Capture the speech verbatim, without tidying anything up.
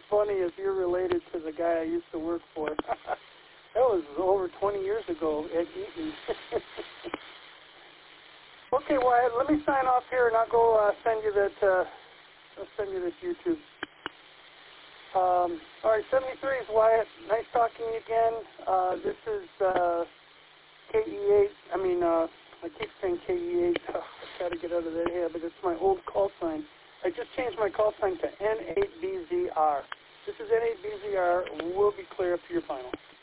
funny if you're related to the guy I used to work for. That was over twenty years ago at Eaton. Okay, Wyatt, let me sign off here, and I'll go uh, send you that. Uh, I'll send you this YouTube. Um, all right, seventy-three is Wyatt. Nice talking to you again. Uh, this is uh, K E eight. I mean, uh, I keep saying K E eight. Oh, I got to get out of that habit. It's my old call sign. I just changed my call sign to N eight B Z R. This is N eight B Z R. We'll be clear up to your final.